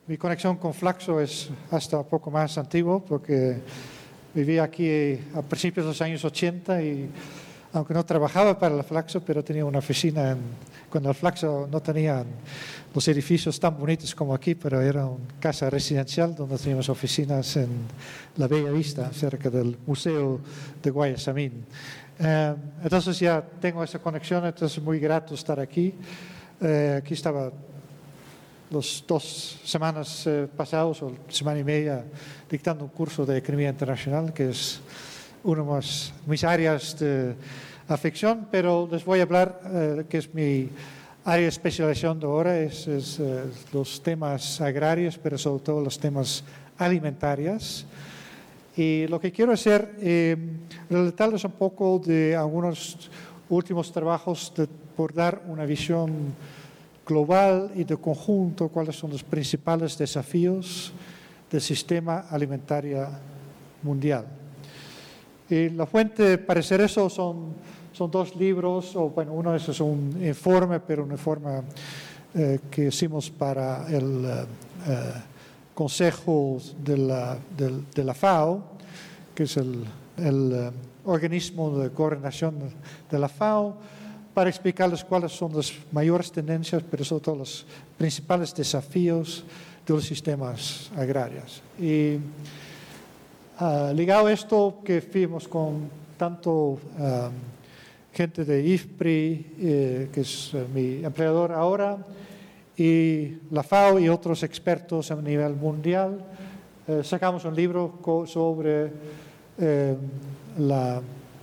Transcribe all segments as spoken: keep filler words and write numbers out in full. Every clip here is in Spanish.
mi conexión con Flaxo es hasta un poco más antiguo porque viví aquí a principios de los años ochenta y aunque no trabajaba para el Flaxo, pero tenía una oficina en, cuando el Flaxo no tenía los edificios tan bonitos como aquí, pero era una casa residencial donde teníamos oficinas en la Bella Vista, cerca del Museo de Guayasamín. Eh, entonces ya tengo esa conexión, entonces es muy grato estar aquí. Eh, aquí estaba las dos semanas eh, pasadas, o semana y media, dictando un curso de Economía Internacional, que es una de mis, mis áreas de afección, pero les voy a hablar, eh, que es mi área de especialización de ahora, es, es eh, los temas agrarios, pero sobre todo los temas alimentarios. Y lo que quiero hacer es eh, relatarles un poco de algunos últimos trabajos de, por dar una visión global y de conjunto, cuáles son los principales desafíos del sistema alimentario mundial. Y la fuente para hacer eso son, son dos libros, o bueno, uno es un informe, pero un informe eh, que hicimos para el eh, Consejo de la, de, de la FAO, que es el, el eh, organismo de coordinación de la FAO, para explicarles cuáles son las mayores tendencias, pero sobre todo los principales desafíos de los sistemas agrarios. Y Uh, ligado a esto que fuimos con tanto um, gente de I F P R I, eh, que es uh, mi empleador ahora, y la FAO y otros expertos a nivel mundial, eh, sacamos un libro sobre eh, la,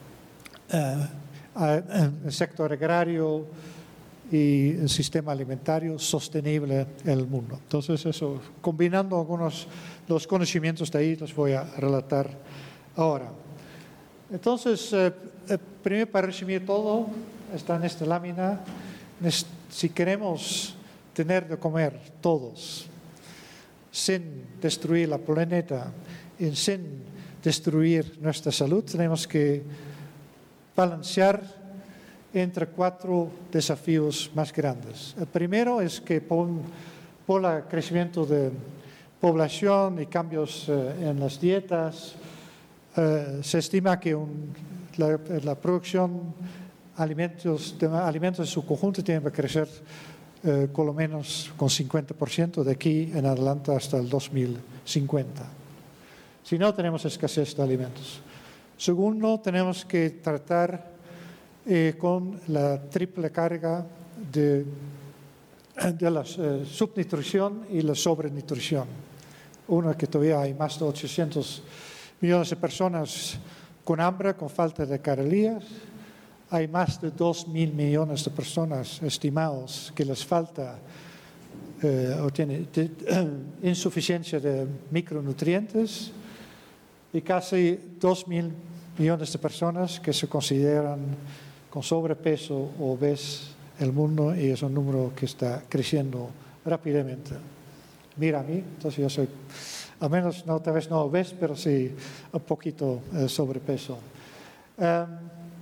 uh, el sector agrario y el sistema alimentario sostenible en el mundo. Entonces, eso, combinando algunos de los conocimientos de ahí, los voy a relatar ahora. Entonces, eh, eh, primero para resumir todo, está en esta lámina, si queremos tener de comer todos, sin destruir la planeta y sin destruir nuestra salud, tenemos que balancear entre cuatro desafíos más grandes. El primero es que por, por el crecimiento de población y cambios eh, en las dietas, eh, se estima que un, la, la producción alimentos, de alimentos en su conjunto tiene que crecer eh, con lo menos con cincuenta por ciento de aquí en adelante hasta el dos mil cincuenta. Si no, tenemos escasez de alimentos. Segundo, tenemos que tratar Eh, con la triple carga de, de la eh, subnutrición y la sobrenutrición. Uno, que todavía hay más de ochocientos millones de personas con hambre, con falta de calorías. Hay más de dos mil millones de personas estimados que les falta eh, o tienen insuficiencia de micronutrientes, y casi dos mil millones de personas que se consideran con sobrepeso o obesos en el mundo, y es un número que está creciendo rápidamente. Mira a mí, entonces yo soy, al menos no, tal vez no obeso, pero sí un poquito eh, sobrepeso. Um,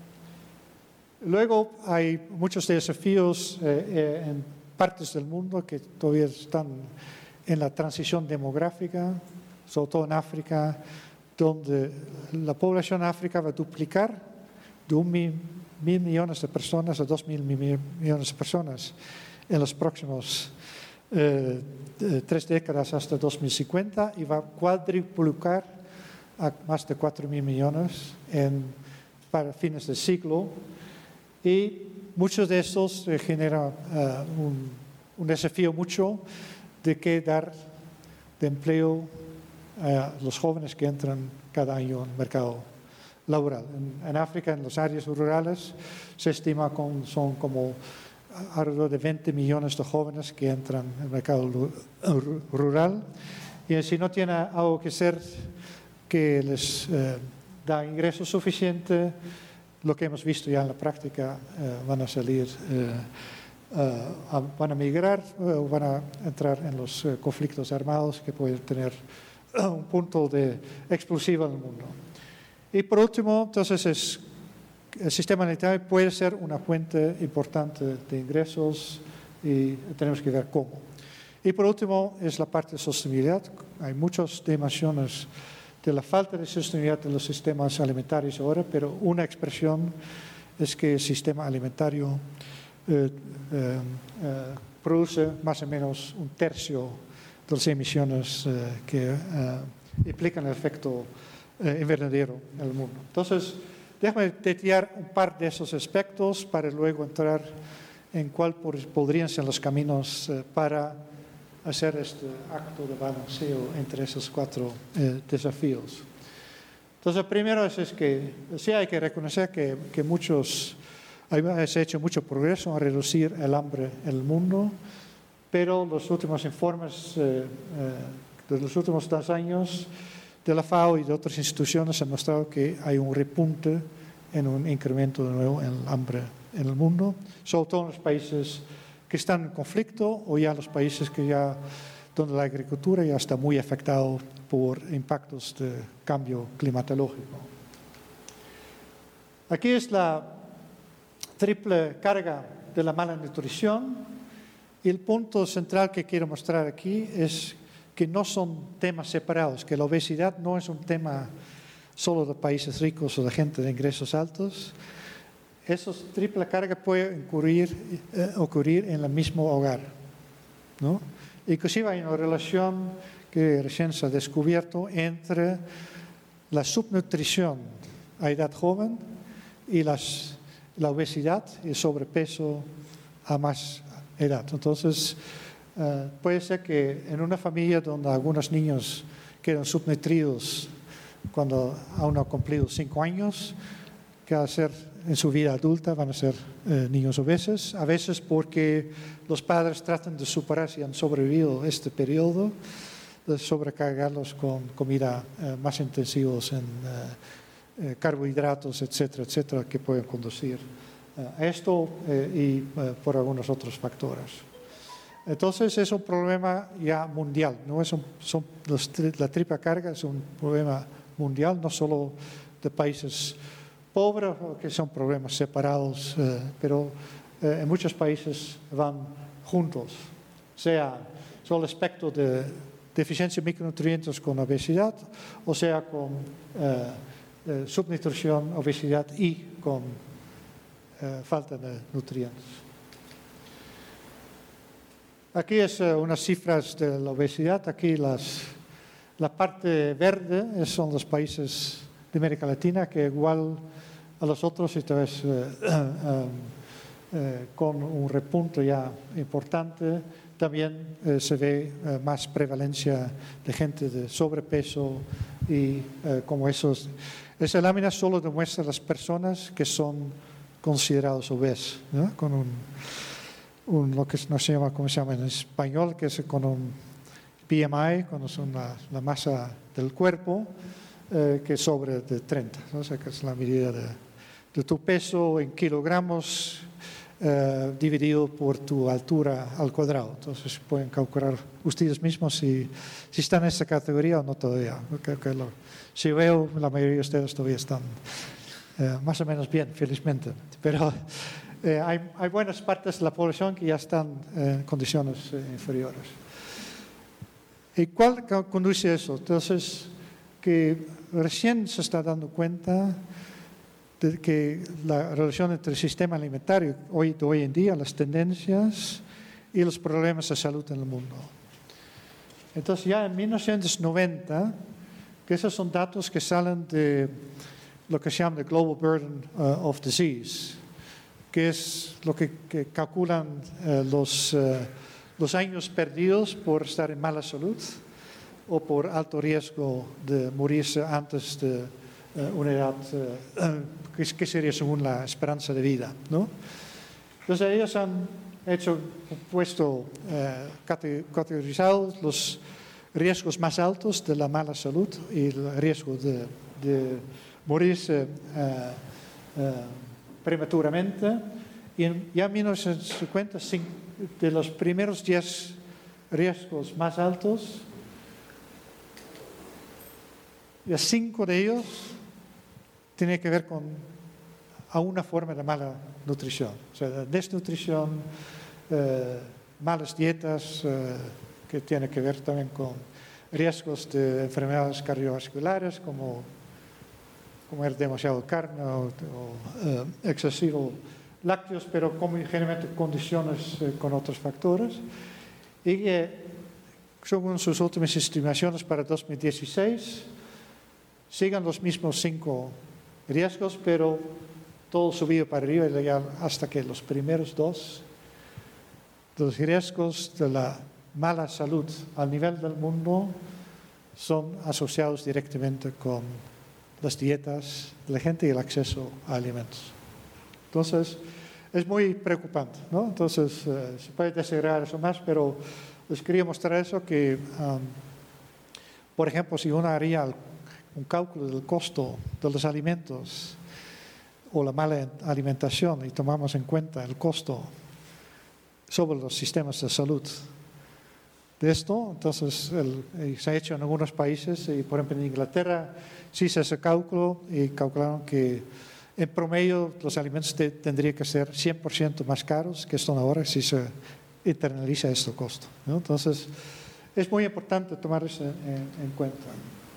luego hay muchos desafíos eh, eh, en partes del mundo que todavía están en la transición demográfica, sobre todo en África, donde la población de África va a duplicar de un mil, mil millones de personas a dos mil millones de personas en los próximos eh, tres décadas hasta dos mil cincuenta, y va a cuadruplicar a más de cuatro mil millones en, para fines del siglo. Y muchos de estos eh, generan uh, un, un desafío mucho de qué dar de empleo a los jóvenes que entran cada año en el mercado laboral. En, en África, en las áreas rurales, se estima que son como alrededor de veinte millones de jóvenes que entran en el mercado rural, y si no tiene algo que hacer que les eh, da ingresos suficientes, lo que hemos visto ya en la práctica, eh, van a salir, eh, uh, van a migrar o uh, van a entrar en los uh, conflictos armados que pueden tener uh, un punto de explosivo en el mundo. Y por último, entonces, es, el sistema alimentario puede ser una fuente importante de ingresos, y tenemos que ver cómo. Y por último es la parte de sostenibilidad. Hay muchas dimensiones de la falta de sostenibilidad de los sistemas alimentarios ahora, pero una expresión es que el sistema alimentario eh, eh, eh, produce más o menos un tercio de las emisiones eh, que eh, implican el efecto eh, invernadero en el mundo. Entonces, déjame detallar un par de esos aspectos para luego entrar en cuál podrían ser los caminos eh, para hacer este acto de balanceo entre esos cuatro eh, desafíos. Entonces, el primero es, es que sí hay que reconocer que, que muchos, se ha hecho mucho progreso en reducir el hambre en el mundo, pero los últimos informes eh, eh, de los últimos dos años de la FAO y de otras instituciones han mostrado que hay un repunte en un incremento de nuevo en el hambre en el mundo, sobre todo en los países que están en conflicto o ya los países que ya, donde la agricultura ya está muy afectada por impactos de cambio climatológico. Aquí es la triple carga de la mala nutrición y el punto central que quiero mostrar aquí es que no son temas separados, que la obesidad no es un tema solo de países ricos o de gente de ingresos altos. Esa triple carga puede ocurrir, eh, ocurrir en el mismo hogar, ¿no? Inclusive hay una relación que recién se ha descubierto entre la subnutrición a edad joven y las, la obesidad y el sobrepeso a más edad. Entonces, eh, puede ser que en una familia donde algunos niños quedan subnutridos cuando aún no han cumplido cinco años, que al ser en su vida adulta van a ser eh, niños obesos, a veces porque los padres tratan de superar si han sobrevivido este periodo, de sobrecargarlos con comida eh, más intensivos en eh, eh, carbohidratos, etcétera, etcétera, que pueden conducir eh, a esto eh, y eh, por algunos otros factores. Entonces es un problema ya mundial, no es un, son los, la triple carga es un problema mundial, no solo de países pobres, que son problemas separados, eh, pero eh, en muchos países van juntos, sea sobre el aspecto de deficiencia de micronutrientes con obesidad, o sea con eh, eh, subnutrición, obesidad y con eh, falta de nutrientes. Aquí es eh, unas cifras de la obesidad, aquí las, la parte verde son los países de América Latina, que igual a los otros, esta vez eh, eh, eh, con un repunte ya importante, también eh, se ve eh, más prevalencia de gente de sobrepeso y eh, como esos. Esa lámina solo demuestra las personas que son considerados obesos, ¿no? Con un, un, lo que no se llama, ¿cómo se llama en español? Que es con un B M I, cuando son la, la masa del cuerpo, eh, que es sobre de treinta, ¿no? O sea, que es la medida de, de tu peso en kilogramos eh, dividido por tu altura al cuadrado. Entonces pueden calcular ustedes mismos si, si están en esa categoría o no todavía. Creo que lo, si veo, la mayoría de ustedes todavía están eh, más o menos bien, felizmente. Pero eh, hay, hay buenas partes de la población que ya están en condiciones eh, inferiores. ¿Y cuál conduce a eso? Entonces, que recién se está dando cuenta de que la relación entre el sistema alimentario hoy, de hoy en día, las tendencias y los problemas de salud en el mundo. Entonces, ya en mil novecientos noventa, que esos son datos que salen de lo que se llama the Global Burden uh, of Disease, que es lo que, que calculan uh, los... Uh, los años perdidos por estar en mala salud o por alto riesgo de morirse antes de uh, una edad uh, que, que sería según la esperanza de vida, ¿no? Entonces ellos han hecho, puesto, uh, categorizado los riesgos más altos de la mala salud y el riesgo de, de morirse uh, uh, prematuramente. Y en, ya en mil novecientos cincuenta, de los primeros diez riesgos más altos, ya cinco de ellos tienen que ver con a una forma de mala nutrición. O sea, desnutrición, eh, malas dietas, eh, que tiene que ver también con riesgos de enfermedades cardiovasculares como comer demasiado carne o, o eh, excesivo lácteos, pero como generalmente condiciones eh, con otros factores. Y que, según sus últimas estimaciones para dos mil dieciséis, sigan los mismos cinco riesgos, pero todo subido para arriba hasta que los primeros dos, los riesgos de la mala salud al nivel del mundo, son asociados directamente con las dietas de la gente y el acceso a alimentos. Entonces, es muy preocupante, ¿no? Entonces, eh, se puede desagregar eso más, pero les quería mostrar eso que, um, por ejemplo, si uno haría un cálculo del costo de los alimentos o la mala alimentación y tomamos en cuenta el costo sobre los sistemas de salud de esto, entonces el, se ha hecho en algunos países, y por ejemplo en Inglaterra sí se hace cálculo y calcularon que en promedio los alimentos te, tendrían que ser cien por ciento más caros que son ahora si se internaliza este costo, ¿no? Entonces es muy importante tomar eso en, en cuenta.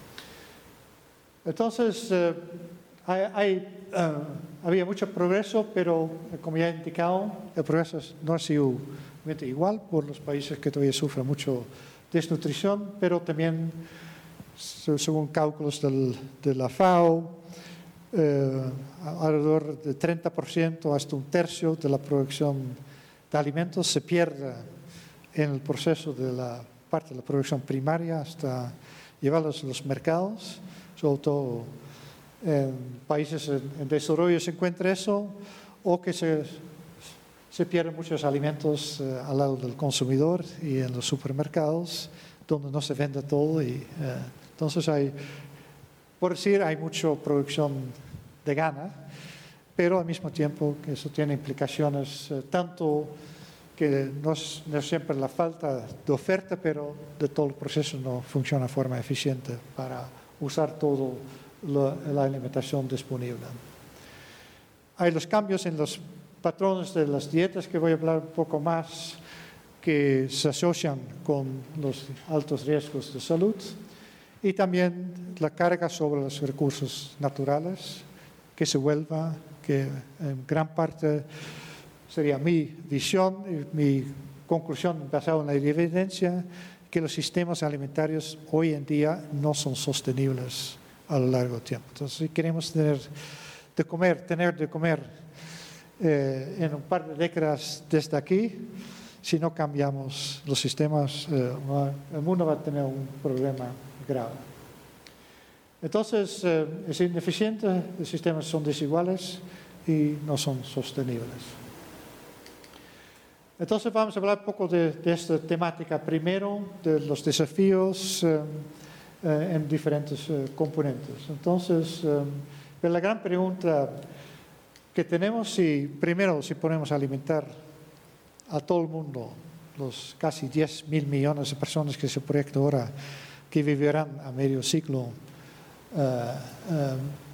Entonces eh, hay, hay, uh, había mucho progreso, pero como ya he indicado, el progreso no ha sido igual por los países que todavía sufren mucho desnutrición, pero también, según cálculos del, de la FAO, eh, alrededor del treinta por ciento hasta un tercio de la producción de alimentos se pierde en el proceso de la parte de la producción primaria hasta llevarlos a los mercados, sobre todo en países en, en desarrollo se encuentra eso, o que se Se pierden muchos alimentos eh, al lado del consumidor y en los supermercados, donde no se vende todo. Y, eh, entonces, hay, por decir, hay mucha producción de gana, pero al mismo tiempo que eso tiene implicaciones eh, tanto que no es, no es siempre la falta de oferta, pero de todo el proceso no funciona de forma eficiente para usar toda la alimentación disponible. Hay los cambios en los patrones de las dietas, que voy a hablar un poco más, que se asocian con los altos riesgos de salud, y también la carga sobre los recursos naturales, que se vuelva, que en gran parte sería mi visión y mi conclusión basada en la evidencia, que los sistemas alimentarios hoy en día no son sostenibles a lo largo del tiempo. Entonces, si queremos tener de comer, tener de comer, Eh, en un par de décadas desde aquí, si no cambiamos los sistemas, eh, el mundo va a tener un problema grave. Entonces, eh, es ineficiente, los sistemas son desiguales y no son sostenibles. Entonces, vamos a hablar un poco de, de esta temática primero, de los desafíos eh, eh, en diferentes eh, componentes. Entonces, eh, la gran pregunta que tenemos, si primero si podemos alimentar a todo el mundo, los casi diez mil millones de personas que se proyecta ahora, que vivirán a medio siglo, uh, uh,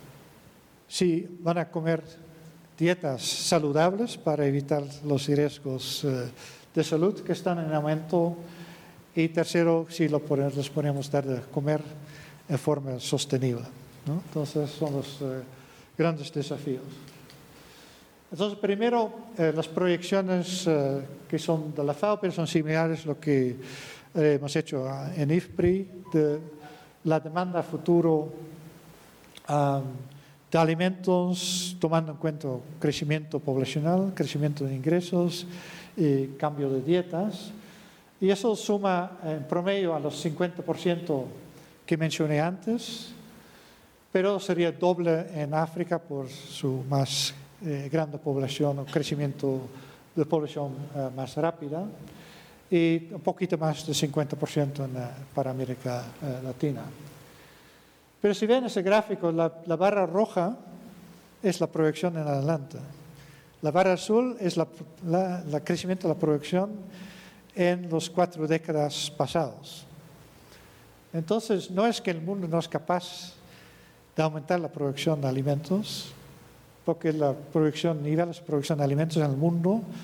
si van a comer dietas saludables para evitar los riesgos uh, de salud que están en aumento, y tercero, si lo podemos, les podemos dar de comer en forma sostenible, ¿no? Entonces son los uh, grandes desafíos. Entonces, primero, eh, las proyecciones eh, que son de la FAO, pero son similares a lo que eh, hemos hecho en I F P R I, de la demanda futuro um, de alimentos, tomando en cuenta crecimiento poblacional, crecimiento de ingresos y cambio de dietas. Y eso suma en promedio a los cincuenta por ciento que mencioné antes, pero sería doble en África por su más Eh, grande población o crecimiento de población eh, más rápida, y un poquito más de cincuenta por ciento en, eh, para América eh, Latina. Pero si ven ese gráfico, la, la barra roja es la proyección en adelante. La barra azul es la, la, la crecimiento de la producción en los cuatro décadas pasados. Entonces, no es que el mundo no es capaz de aumentar la producción de alimentos, porque la producción, niveles de producción de alimentos en el mundo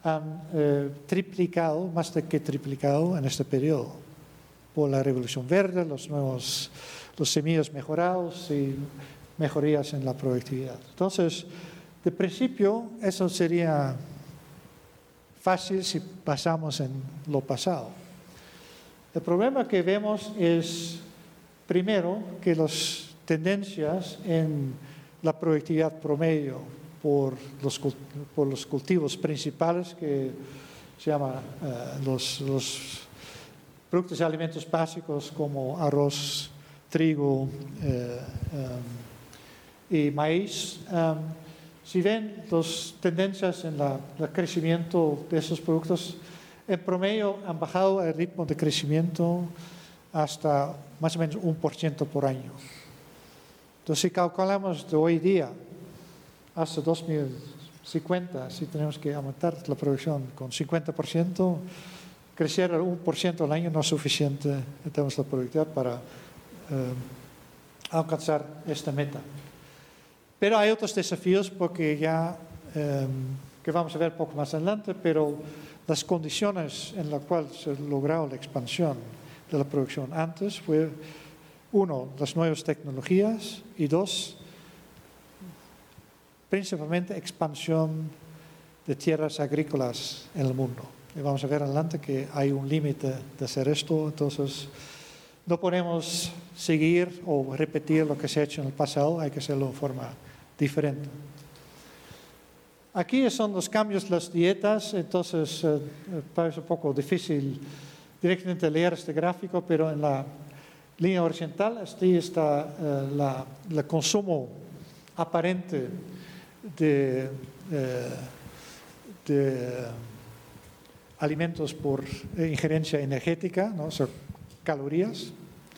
han eh, triplicado, más de que triplicado en este periodo, por la revolución verde, los nuevos, los semillas mejorados y mejorías en la productividad. Entonces, de principio, eso sería fácil si basamos en lo pasado. El problema que vemos es, primero, que las tendencias en la productividad promedio por los, por los cultivos principales, que se llama uh, los, los productos de alimentos básicos como arroz, trigo eh, um, y maíz. Um, si ven las tendencias en la, el crecimiento de esos productos, en promedio han bajado el ritmo de crecimiento hasta más o menos un por ciento por año. Entonces, si calculamos de hoy día hasta dos mil cincuenta, si tenemos que aumentar la producción con cincuenta por ciento, crecer al uno por ciento al año no es suficiente en términos de productividad para eh, alcanzar esta meta. Pero hay otros desafíos porque ya, eh, que vamos a ver poco más adelante, pero las condiciones en las cuales se logró la expansión de la producción antes fue, uno, las nuevas tecnologías y dos, principalmente expansión de tierras agrícolas en el mundo. Y vamos a ver adelante que hay un límite de hacer esto, entonces no podemos seguir o repetir lo que se ha hecho en el pasado, hay que hacerlo de forma diferente. Aquí son los cambios, las dietas, entonces eh, parece un poco difícil directamente leer este gráfico, pero en la línea horizontal aquí está eh, la, el consumo aparente de, eh, de alimentos por injerencia energética, ¿no? O sea, calorías.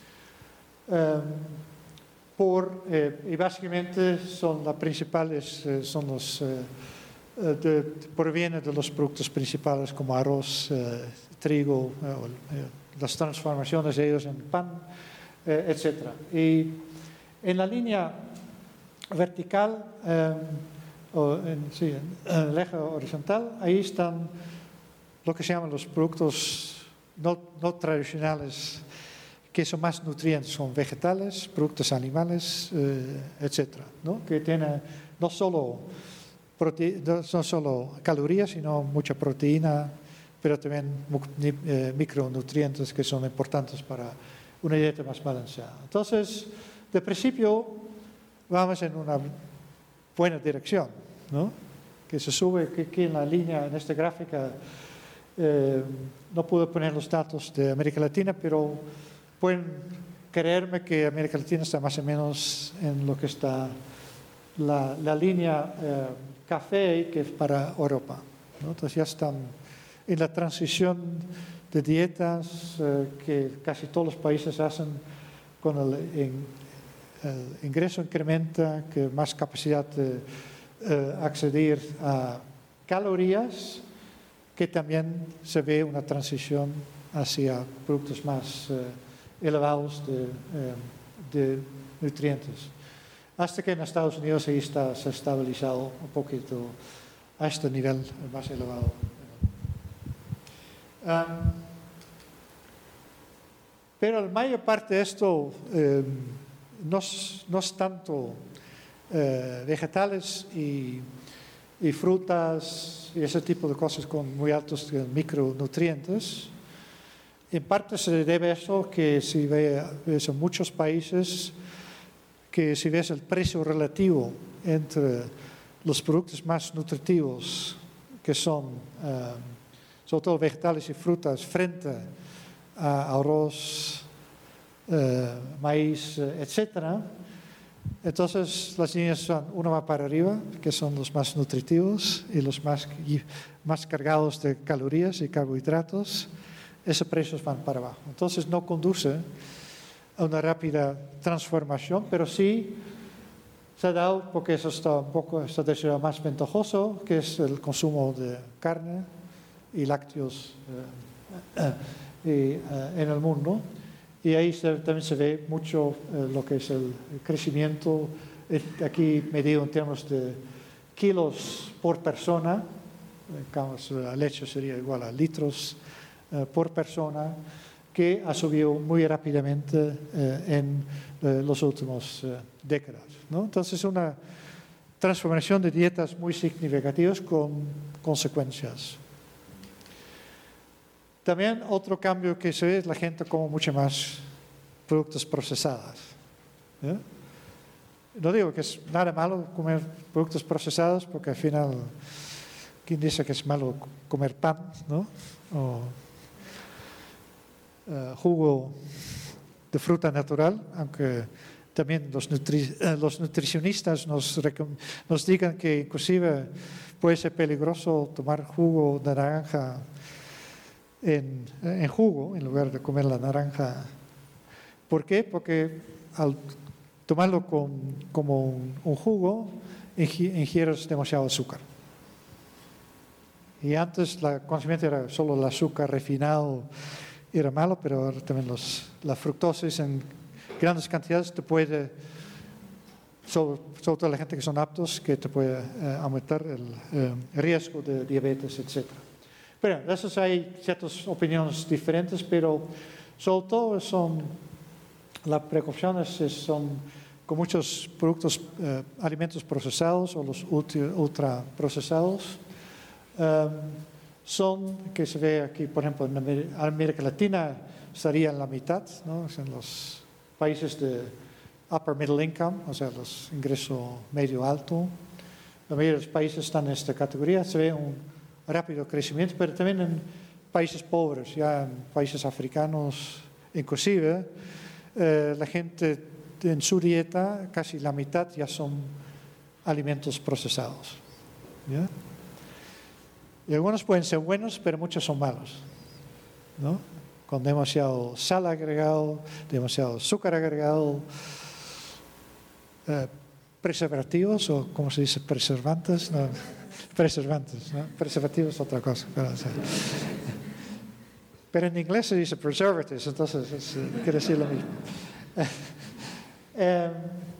Eh, por, eh, y básicamente son las principales, eh, son los, eh, de, provienen de los productos principales como arroz, eh, trigo, eh, las transformaciones de ellos en pan, eh, etcétera. Y en la línea vertical, eh, o en, sí, en el eje horizontal, ahí están lo que se llaman los productos no, no tradicionales, que son más nutrientes, son vegetales, productos animales, eh, etcétera, ¿no? Que tienen no solo, prote no solo calorías, sino mucha proteína, pero también eh, micronutrientes que son importantes para una dieta más balanceada. Entonces, de principio, vamos en una buena dirección, ¿no? Que se sube, que aquí en la línea, en esta gráfica, eh, no pude poner los datos de América Latina, pero pueden creerme que América Latina está más o menos en lo que está la, la línea eh, café, que es para Europa, ¿no? Entonces ya están en la transición de dietas eh, que casi todos los países hacen con el, en, el ingreso incrementa, que más capacidad de eh, acceder a calorías, que también se ve una transición hacia productos más eh, elevados de, eh, de nutrientes. Hasta que en Estados Unidos ahí está, se ha estabilizado un poquito a este nivel más elevado. Um, pero la mayor parte de esto eh, no, no es tanto eh, vegetales y, y frutas y ese tipo de cosas con muy altos micronutrientes. En parte se debe a eso que si ves en muchos países, que si ves el precio relativo entre los productos más nutritivos, que son eh, sobre todo vegetales y frutas, frente a arroz, eh, maíz, etcétera. Entonces las líneas son una va para arriba, que son los más nutritivos y los más, y más cargados de calorías y carbohidratos. Esos precios van para abajo. Entonces no conduce a una rápida transformación, pero sí se ha dado, porque eso está un poco está decidido más ventajoso, que es el consumo de carne y lácteos eh, eh, y, eh, en el mundo. Y ahí se, también se ve mucho eh, lo que es el crecimiento, eh, aquí medido en términos de kilos por persona, digamos, la leche sería igual a litros eh, por persona, que ha subido muy rápidamente eh, en eh, los últimos eh, décadas, ¿no? Entonces, una transformación de dietas muy significativas con consecuencias. También otro cambio que se ve es la gente come mucho más productos procesados. ¿Eh? No digo que es nada malo comer productos procesados, porque al final, ¿quién dice que es malo comer pan, ¿no? O uh, jugo de fruta natural, aunque también los, nutri los nutricionistas nos, nos digan que inclusive puede ser peligroso tomar jugo de naranja en, en jugo, en lugar de comer la naranja. ¿Por qué? Porque al tomarlo con, como un, un jugo, ingieres demasiado azúcar. Y antes el conocimiento era solo el azúcar refinado, era malo, pero ahora también los, la fructosis en grandes cantidades te puede, sobre, sobre todo la gente que son aptos, que te puede eh, aumentar el eh, riesgo de diabetes, etcétera. Pero de esos hay ciertas opiniones diferentes, pero sobre todo son las precauciones son con muchos productos, eh, alimentos procesados o los ultra procesados. Um, son, que se ve aquí, por ejemplo, en América Latina estaría en la mitad, ¿no? En los países de upper middle income, o sea, los ingresos medio alto. La mayoría de los países están en esta categoría, se ve un rápido crecimiento, pero también en países pobres, ya en países africanos inclusive, eh, la gente en su dieta, casi la mitad ya son alimentos procesados. ¿Ya? Y algunos pueden ser buenos, pero muchos son malos, ¿no? Con demasiado sal agregado, demasiado azúcar agregado, eh, preservativos, o como se dice, preservantes, no, preservantes, ¿no? Preservativos es otra cosa. Pero, o sea, pero en inglés se dice preservatives, entonces es, quiere decir lo mismo. eh,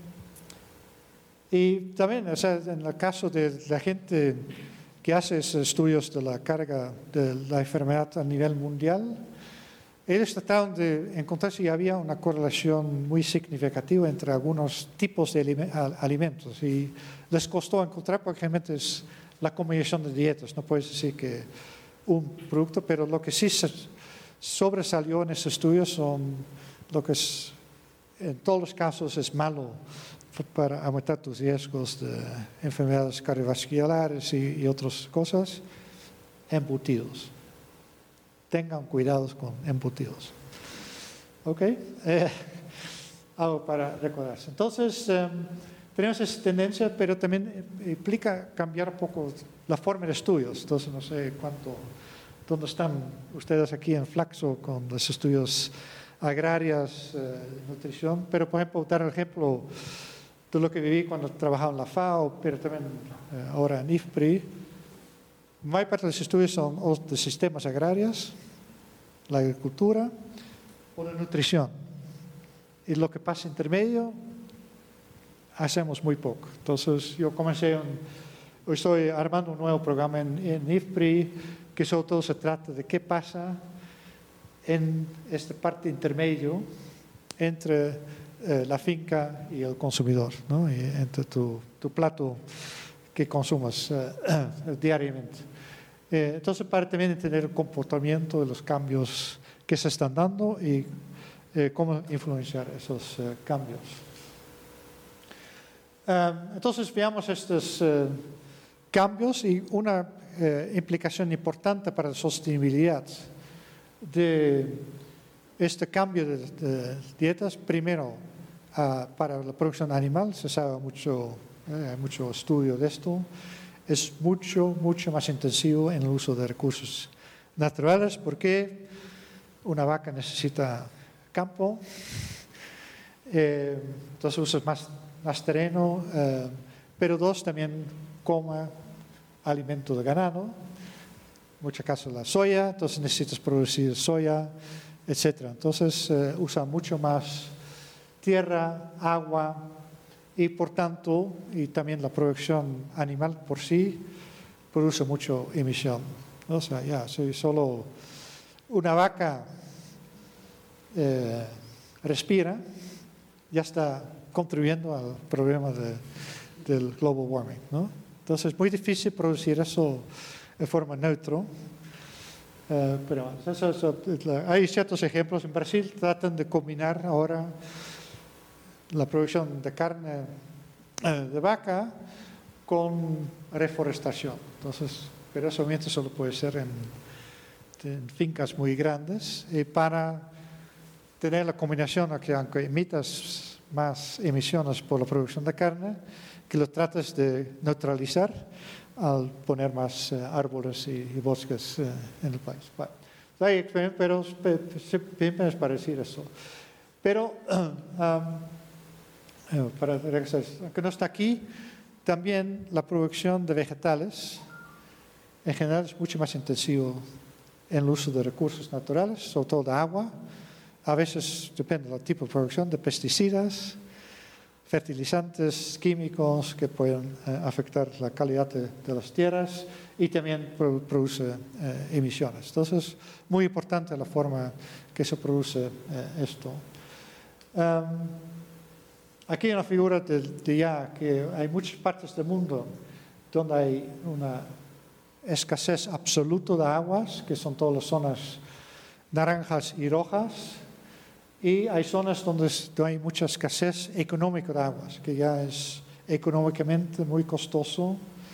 y también, o sea, en el caso de la gente que hace estudios de la carga de la enfermedad a nivel mundial, ellos trataron de encontrar si había una correlación muy significativa entre algunos tipos de alimentos, y les costó encontrar porque realmente es la combinación de dietas, no puedes decir que un producto, pero lo que sí se sobresalió en ese estudio son lo que es, en todos los casos es malo para aumentar tus riesgos de enfermedades cardiovasculares y, y otras cosas, embutidos. Tengan cuidado con embutidos. ¿Ok? Eh, algo para recordarse. Entonces, eh, tenemos esa tendencia, pero también implica cambiar un poco la forma de estudios. Entonces, no sé cuánto, dónde están ustedes aquí en Flaxo con los estudios agrarios, eh, nutrición, pero por ejemplo, dar el ejemplo de lo que viví cuando trabajaba en la FAO, pero también eh, ahora en I F P R I. La mayor parte de los estudios son o de sistemas agrarios, la agricultura o la nutrición. Y lo que pasa intermedio, hacemos muy poco. Entonces, yo comencé, un, hoy estoy armando un nuevo programa en, en I F P R I, que sobre todo se trata de qué pasa en esta parte intermedio entre eh, la finca y el consumidor, ¿no? Y entre tu, tu plato que consumas eh, diariamente. Eh, entonces, para también entender el comportamiento de los cambios que se están dando y eh, cómo influenciar esos eh, cambios. Um, entonces, veamos estos uh, cambios y una uh, implicación importante para la sostenibilidad de este cambio de, de dietas. Primero, uh, para la producción animal, se sabe mucho, eh, hay mucho estudio de esto, es mucho, mucho más intensivo en el uso de recursos naturales, porque una vaca necesita campo, eh, entonces usas más, más terreno, eh, pero dos, también come alimento de ganado, en muchos casos la soya, entonces necesitas producir soya, etcétera. Entonces eh, usa mucho más tierra, agua, y por tanto, y también la producción animal por sí, produce mucho emisión. O sea, ya, si solo una vaca eh, respira, ya está contribuyendo al problema de, del global warming, ¿no? Entonces es muy difícil producir eso de forma neutra. Uh, pero eso, eso, hay ciertos ejemplos. En Brasil tratan de combinar ahora la producción de carne uh, de vaca con reforestación. Entonces, pero eso obviamente solo puede ser en, en fincas muy grandes. Y para tener la combinación, que aunque emitas más emisiones por la producción de carne, que lo trates de neutralizar al poner más uh, árboles y, y bosques uh, en el país. Bueno, hay experimentos, pero siempre es parecido eso. Pero, um, para regresar, aunque no está aquí, también la producción de vegetales, en general, es mucho más intensivo en el uso de recursos naturales, sobre todo de agua. A veces, depende del tipo de producción, de pesticidas, fertilizantes químicos que pueden eh, afectar la calidad de, de las tierras y también pro, produce eh, emisiones. Entonces, muy importante la forma que se produce eh, esto. Um, aquí hay una figura de, de ya que hay muchas partes del mundo donde hay una escasez absoluta de aguas, que son todas las zonas naranjas y rojas. Y hay zonas donde hay mucha escasez económica de aguas, que ya es económicamente muy costoso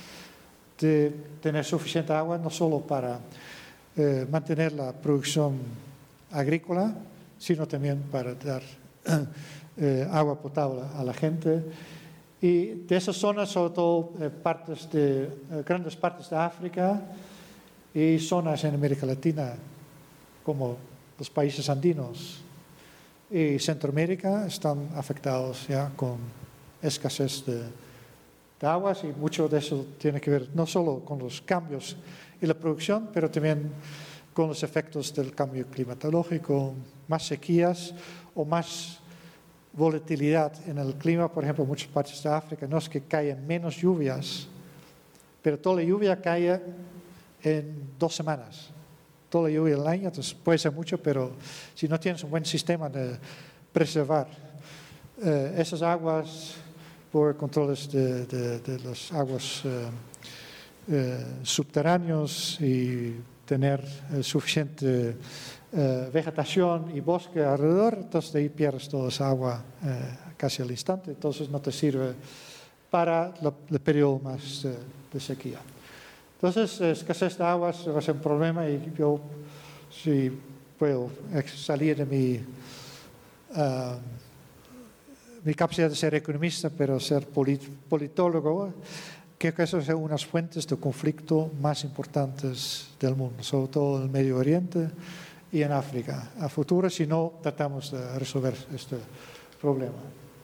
de tener suficiente agua, no solo para eh, mantener la producción agrícola, sino también para dar eh, agua potable a la gente. Y de esas zonas, sobre todo eh, partes de, eh, grandes partes de África y zonas en América Latina, como los países andinos y Centroamérica, están afectados ya con escasez de, de aguas, y mucho de eso tiene que ver no solo con los cambios y la producción, pero también con los efectos del cambio climatológico, más sequías o más volatilidad en el clima. Por ejemplo, en muchas partes de África no es que caen menos lluvias, pero toda la lluvia cae en dos semanas. Toda la lluvia del año, entonces puede ser mucho, pero si no tienes un buen sistema de preservar eh, esas aguas por controles de, de, de las aguas eh, eh, subterráneos y tener eh, suficiente eh, vegetación y bosque alrededor, entonces de ahí pierdes toda esa agua eh, casi al instante, entonces no te sirve para la, el periodo más eh, de sequía. Entonces, escasez de aguas va a ser un problema, y yo, si puedo salir de mi, uh, mi capacidad de ser economista, pero ser polit, politólogo, creo que esas son unas fuentes de conflicto más importantes del mundo, sobre todo en el Medio Oriente y en África, a futuro, si no tratamos de resolver este problema.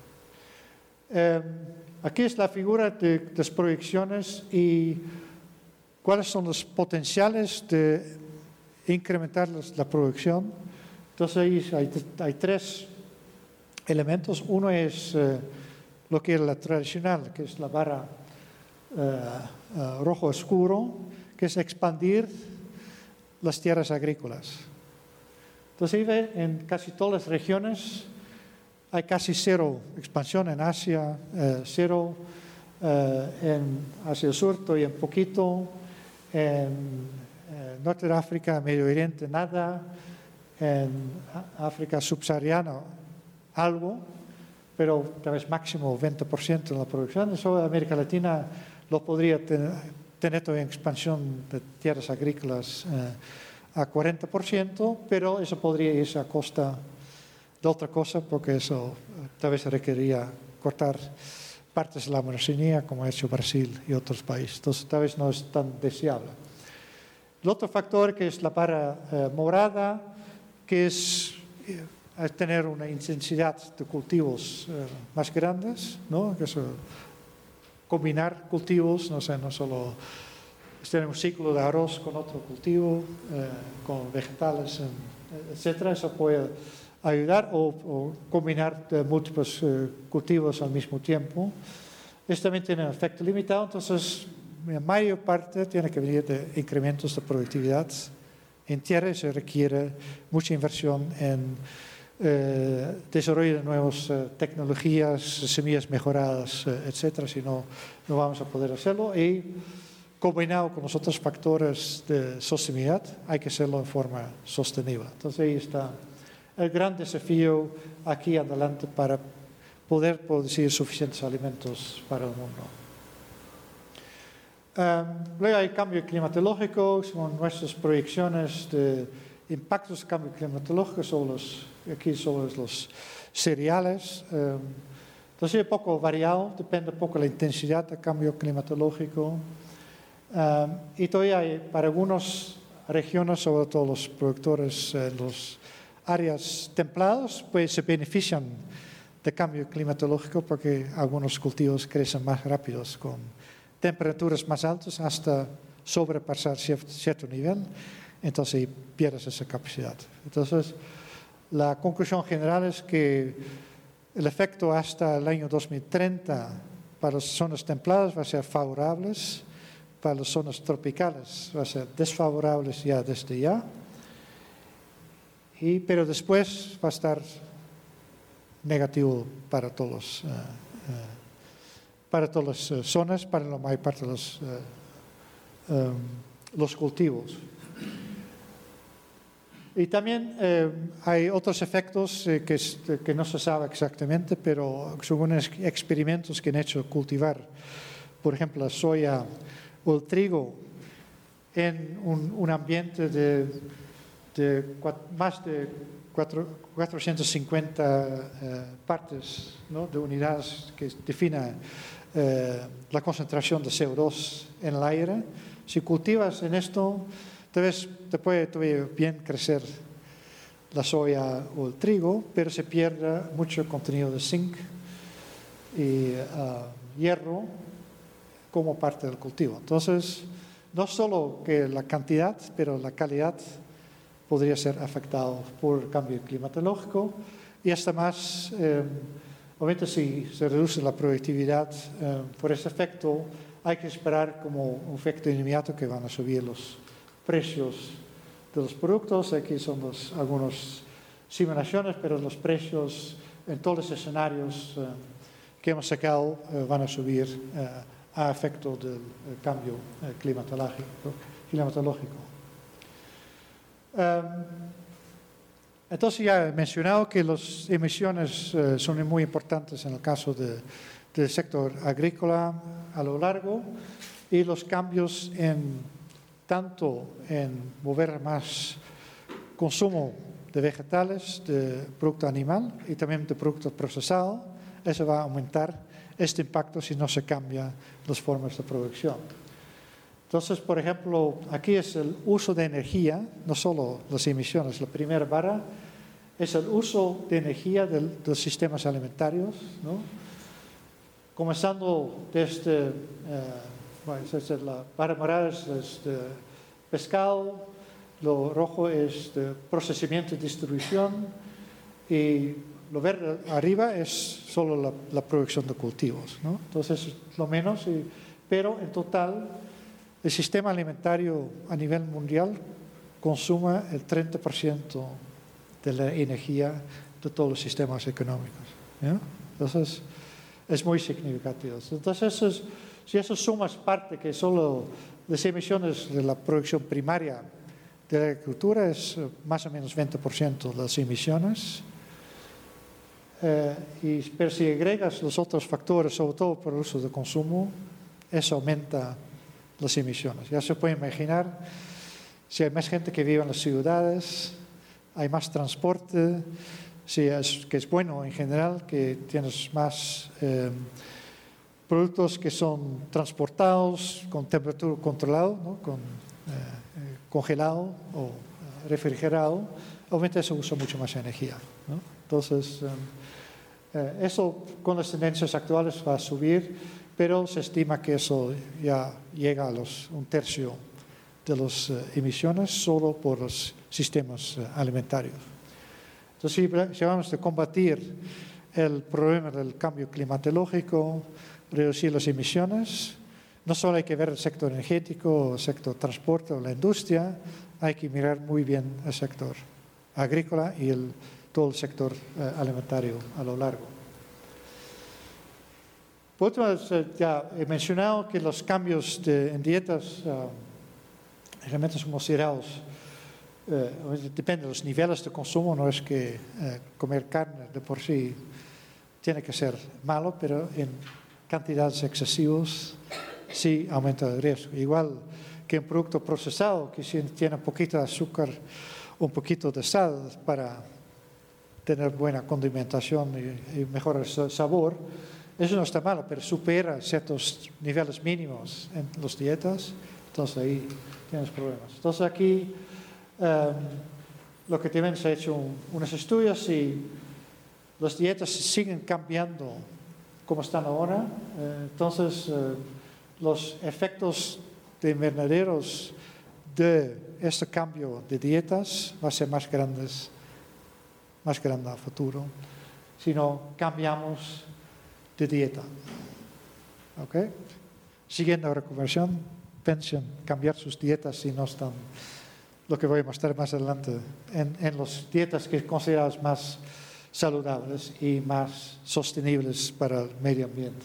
Eh, aquí es la figura de, de las proyecciones y cuáles son los potenciales de incrementar la producción. Entonces ahí hay, hay tres elementos. Uno es eh, lo que es la tradicional, que es la barra eh, eh, rojo oscuro, que es expandir las tierras agrícolas. Entonces ahí ve, en casi todas las regiones hay casi cero expansión. En Asia, eh, cero, eh, en Asia del Sur todavía un poquito, en eh, Norte de África, Medio Oriente, nada, en África subsahariana algo, pero tal vez máximo veinte por ciento de la producción. Eso América Latina lo podría tener, tener todavía expansión de tierras agrícolas eh, a cuarenta por ciento, pero eso podría irse a costa de otra cosa, porque eso eh, tal vez requeriría cortar partes de la Amazonía, como ha hecho Brasil y otros países. Entonces, tal vez no es tan deseable. El otro factor, que es la barra eh, morada, que es eh, tener una intensidad de cultivos eh, más grandes, ¿no? Que es eh, combinar cultivos, no sé, no solo tener un ciclo de arroz con otro cultivo, eh, con vegetales, etcétera. Eso puede ayudar, o, o combinar de múltiples eh, cultivos al mismo tiempo. Esto también tiene un efecto limitado, entonces la mayor parte tiene que venir de incrementos de productividad en tierra y se requiere mucha inversión en eh, desarrollo de nuevas eh, tecnologías, semillas mejoradas, eh, etcétera. Si no, no vamos a poder hacerlo. Y combinado con los otros factores de sostenibilidad, hay que hacerlo en forma sostenible. Entonces ahí está el gran desafío aquí adelante para poder producir suficientes alimentos para el mundo. Um, luego hay cambio climatológico, son nuestras proyecciones de impactos de cambio climatológico sobre los, aquí sobre los cereales. Um, entonces es un poco variado, depende un poco de la intensidad del cambio climatológico. Um, y todavía hay, para algunas regiones, sobre todo los productores en eh, las áreas templadas, pues se benefician del cambio climatológico porque algunos cultivos crecen más rápidos con temperaturas más altas hasta sobrepasar cierto, cierto nivel, entonces pierdes esa capacidad. Entonces, la conclusión general es que el efecto hasta el año dos mil treinta para las zonas templadas va a ser favorable, para las zonas tropicales va a ser desfavorable ya desde ya, y, pero después va a estar negativo para todos, uh, uh, para todas las uh, zonas, para la mayor parte de los, uh, um, los cultivos. Y también eh, hay otros efectos eh, que, que no se sabe exactamente, pero según experimentos que han hecho cultivar, por ejemplo, la soya o el trigo en un, un ambiente de, de cuatro, más de cuatrocientas cincuenta eh, partes, ¿no?, de unidades que definen eh, la concentración de C O dos en el aire. Si cultivas en esto, tal vez te puede todavía bien crecer la soya o el trigo, pero se pierde mucho contenido de zinc y uh, hierro como parte del cultivo. Entonces, no solo que la cantidad, pero la calidad podría ser afectado por el cambio climatológico y hasta más, eh, obviamente si se reduce la productividad eh, por ese efecto, hay que esperar como un efecto inmediato que van a subir los precios de los productos. Aquí son los, algunas simulaciones, pero los precios en todos los escenarios eh, que hemos sacado eh, van a subir eh, a efecto del eh, cambio eh, climatológico. climatológico. Um, entonces ya he mencionado que las emisiones eh, son muy importantes en el caso de, del sector agrícola a lo largo y los cambios en tanto en mover más consumo de vegetales, de producto animal y también de producto procesado, eso va a aumentar este impacto si no se cambian las formas de producción. Entonces, por ejemplo, aquí es el uso de energía, no solo las emisiones, la primera barra es el uso de energía de los sistemas alimentarios, ¿no? Comenzando desde, eh, bueno, desde la barra morada es de pescado, lo rojo es de procesamiento y distribución y lo verde arriba es solo la, la producción de cultivos, ¿no? Entonces, lo menos, y, pero en total el sistema alimentario a nivel mundial consume el treinta por ciento de la energía de todos los sistemas económicos, ¿ya? Entonces, es muy significativo. Entonces, eso es, si eso sumas parte que solo las emisiones de la producción primaria de la agricultura es más o menos veinte por ciento de las emisiones, eh, y, pero si agregas los otros factores, sobre todo por el uso de consumo, eso aumenta las emisiones. Ya se puede imaginar, si hay más gente que vive en las ciudades, hay más transporte, si es, que es bueno en general, que tienes más eh, productos que son transportados con temperatura controlada, ¿no?, con eh, congelado o refrigerado, obviamente eso usa mucho más energía, ¿no? Entonces, eh, eso con las tendencias actuales va a subir, pero se estima que eso ya llega a los, un tercio de las eh, emisiones solo por los sistemas eh, alimentarios. Entonces, si, si vamos a combatir el problema del cambio climatológico, reducir las emisiones, no solo hay que ver el sector energético, el sector transporte o la industria, hay que mirar muy bien el sector agrícola y el, todo el sector eh, alimentario a lo largo. Por último, ya he mencionado que los cambios de, en dietas uh, realmente son considerados, eh, depende de los niveles de consumo, no es que eh, comer carne de por sí tiene que ser malo, pero en cantidades excesivas sí aumenta el riesgo. Igual que un producto procesado que tiene un poquito de azúcar, un poquito de sal para tener buena condimentación y, y mejorar el sabor, eso no está malo, pero supera ciertos niveles mínimos en las dietas, entonces ahí tienes problemas. Entonces aquí um, lo que también se ha hecho un, unos estudios y las dietas siguen cambiando como están ahora, eh, entonces eh, los efectos de invernaderos de este cambio de dietas va a ser más grandes, más grande a futuro, si no cambiamos de dieta. ¿Okay? Siguiendo la reconversión, piensen cambiar sus dietas si no están, lo que voy a mostrar más adelante, en, en las dietas que consideradas más saludables y más sostenibles para el medio ambiente.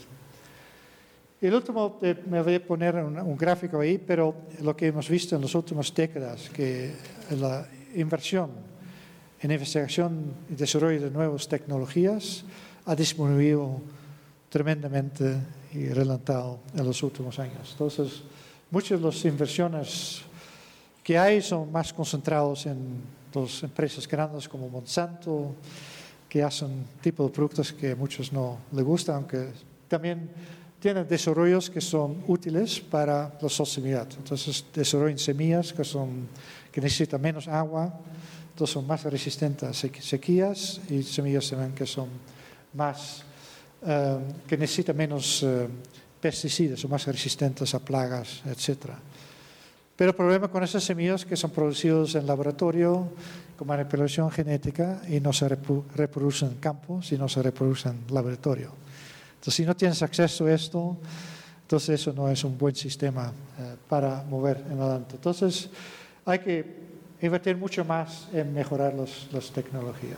El último, eh, me voy a poner un, un gráfico ahí, pero lo que hemos visto en las últimas décadas, que la inversión en investigación y desarrollo de nuevas tecnologías ha disminuido tremendamente y relentado en los últimos años. Entonces, muchas de las inversiones que hay son más concentrados en las empresas grandes como Monsanto, que hacen tipo de productos que a muchos no les gustan, aunque también tienen desarrollos que son útiles para la sostenibilidad. Entonces, desarrollan semillas que, son, que necesitan menos agua, entonces son más resistentes a sequías, y semillas también que son más, uh, que necesitan menos uh, pesticidas, son más resistentes a plagas, etcétera. Pero el problema con esas semillas que son producidas en laboratorio con manipulación genética y no se reproducen en campo, sino se reproducen en laboratorio. Entonces, si no tienes acceso a esto, entonces eso no es un buen sistema eh, para mover en adelante. Entonces, hay que invertir mucho más en mejorar los, las tecnologías.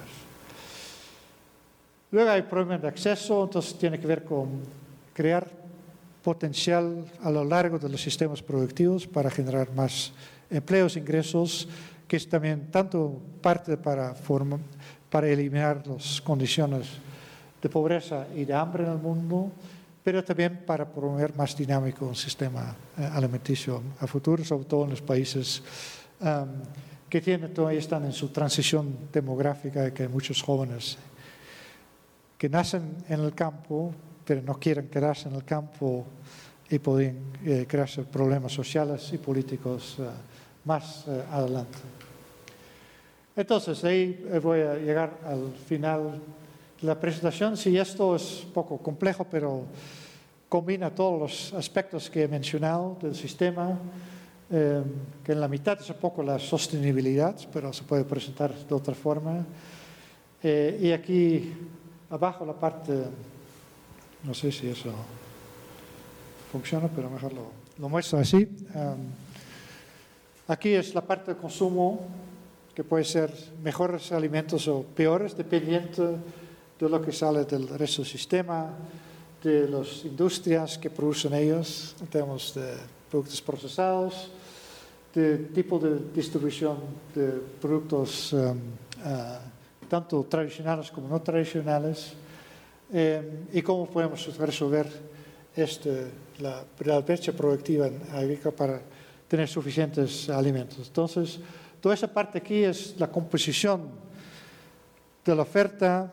Luego hay problemas de acceso, entonces tiene que ver con crear potencial a lo largo de los sistemas productivos para generar más empleos, ingresos, que es también tanto parte para, forma, para eliminar las condiciones de pobreza y de hambre en el mundo, pero también para promover más dinámico un sistema eh, alimenticio a futuro, sobre todo en los países um, que tienen, todavía están en su transición demográfica, que hay muchos jóvenes que nacen en el campo, pero no quieren quedarse en el campo y pueden eh, crearse problemas sociales y políticos eh, más eh, adelante. Entonces, ahí voy a llegar al final de la presentación. Sí, esto es un poco complejo, pero combina todos los aspectos que he mencionado del sistema, eh, que en la mitad es un poco la sostenibilidad, pero se puede presentar de otra forma. Eh, y aquí abajo la parte, no sé si eso funciona, pero mejor lo, lo muestro así. Um, aquí es la parte de consumo, que puede ser mejores alimentos o peores, dependiendo de lo que sale del resto del sistema, de las industrias que producen ellos, en términos de productos procesados, de tipo de distribución de productos um, uh, tanto tradicionales como no tradicionales, eh, y cómo podemos resolver este, la, la brecha productiva en agrícola para tener suficientes alimentos. Entonces, toda esa parte aquí es la composición de la oferta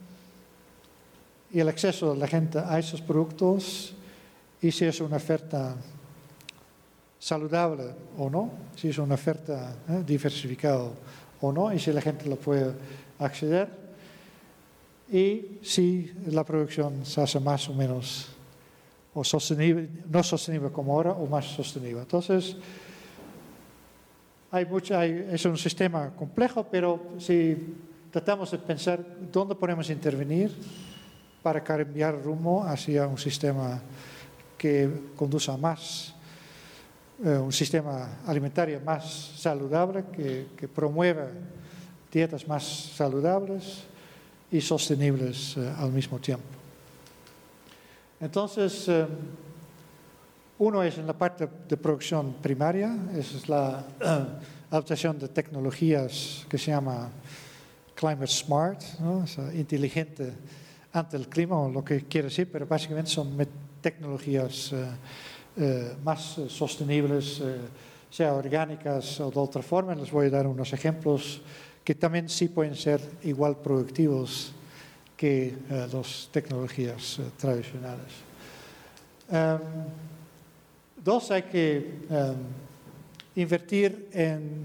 y el acceso de la gente a esos productos, y si es una oferta saludable o no, si es una oferta eh, diversificada o no, y si la gente lo puede acceder, y si la producción se hace más o menos o sostenible, no sostenible como ahora, o más sostenible. Entonces, hay mucho, hay, es un sistema complejo, pero si tratamos de pensar dónde podemos intervenir para cambiar rumbo hacia un sistema que conduce a más, eh, un sistema alimentario más saludable, que, que promueva dietas más saludables y sostenibles eh, al mismo tiempo. Entonces, eh, uno es en la parte de producción primaria, esa es la uh, adaptación de tecnologías que se llama climate smart, ¿no? O sea, inteligente ante el clima, o lo que quiere decir, pero básicamente son tecnologías uh, uh, más uh, sostenibles, uh, sea orgánicas o de otra forma. Les voy a dar unos ejemplos que también sí pueden ser igual productivos que uh, las tecnologías uh, tradicionales. Um, dos, hay que um, invertir en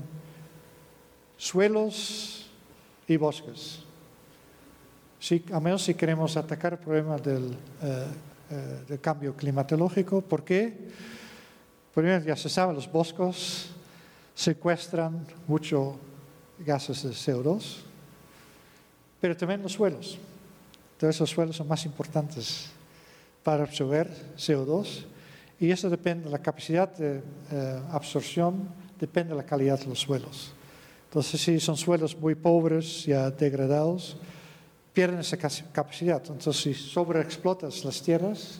suelos y bosques. Si, a menos si queremos atacar el problema del, uh, uh, del cambio climatológico. ¿Por qué? Primero, ya se sabe, los bosques secuestran mucho gases de C O dos, pero también los suelos. Entonces, los suelos son más importantes para absorber C O dos, y eso depende de la capacidad de eh, absorción, depende de la calidad de los suelos. Entonces, si son suelos muy pobres, ya degradados, pierden esa capacidad. Entonces, si sobreexplotas las tierras,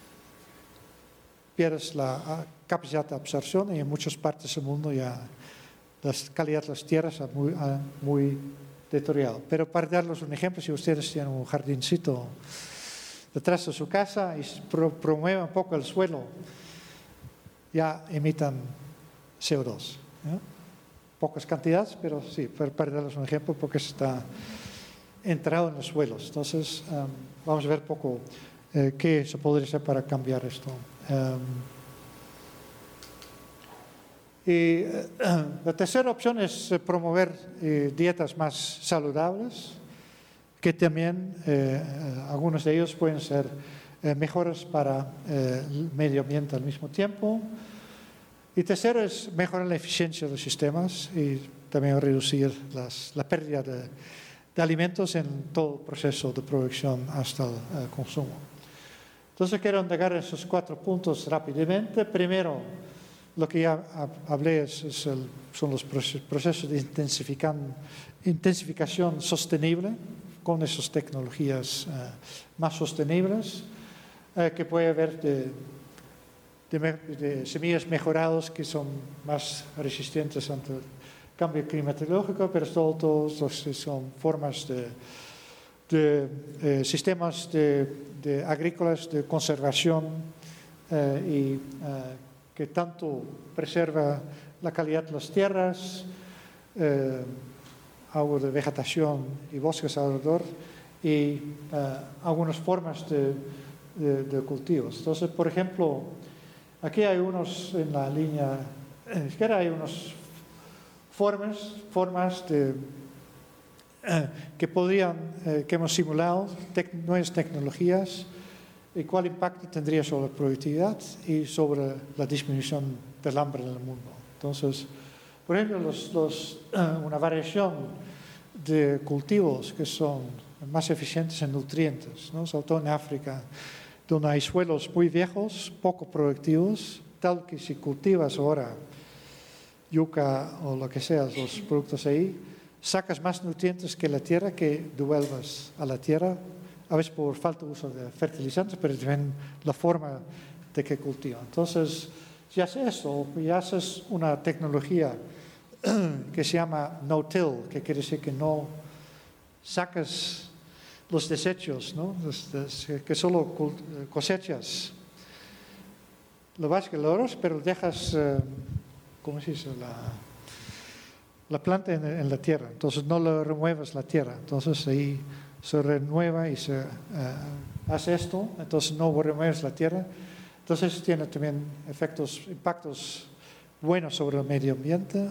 pierdes la capacidad de absorción, y en muchas partes del mundo ya la calidad de las tierras ha muy, ha muy deteriorado. Pero para darles un ejemplo, si ustedes tienen un jardincito detrás de su casa y pro, promueven un poco el suelo, ya emitan C O dos. ¿eh? Pocas cantidades, pero sí, para, para darles un ejemplo, porque está entrado en los suelos. Entonces, um, vamos a ver un poco eh, qué se podría hacer para cambiar esto. Um, y uh, la tercera opción es uh, promover eh, dietas más saludables, que también eh, algunos de ellos pueden ser eh, mejores para eh, el medio ambiente al mismo tiempo. Y tercero es mejorar la eficiencia de los sistemas y también reducir las, la pérdida de, de alimentos en todo el proceso de producción hasta el eh, consumo. Entonces quiero indagar esos cuatro puntos rápidamente. Primero, lo que ya hablé es, es el, son los procesos de intensificación sostenible, con esas tecnologías uh, más sostenibles, uh, que puede haber de, de, de semillas mejoradas que son más resistentes ante el cambio climatológico, pero todos son formas de, de eh, sistemas de, de agrícolas de conservación uh, y uh, que tanto preserva la calidad de las tierras, uh, agua de vegetación y bosques alrededor, y uh, algunas formas de, de, de cultivos. Entonces, por ejemplo, aquí hay unos, en la línea izquierda hay unas formas, formas de, uh, que podrían, uh, que hemos simulado, tec, nuevas tecnologías, y cuál impacto tendría sobre la productividad y sobre la disminución del hambre en el mundo. Entonces, por ejemplo, los, los, uh, una variación de cultivos que son más eficientes en nutrientes, ¿no? Sobre todo en África, donde hay suelos muy viejos, poco productivos, tal que si cultivas ahora yuca o lo que sea, los productos ahí, sacas más nutrientes que la tierra que devuelvas a la tierra, a veces por falta de uso de fertilizantes, pero también la forma de que cultivan. Entonces, si haces eso, y haces una tecnología que se llama no-till, que quiere decir que no sacas los desechos, ¿no? Que solo cosechas lo vas que logras, pero dejas, eh, ¿cómo se dice? La, la planta en, en la tierra. Entonces no lo remueves la tierra. Entonces ahí se renueva y se uh, hace esto. Entonces no remueves la tierra. Entonces tiene también efectos, impactos buenos sobre el medio ambiente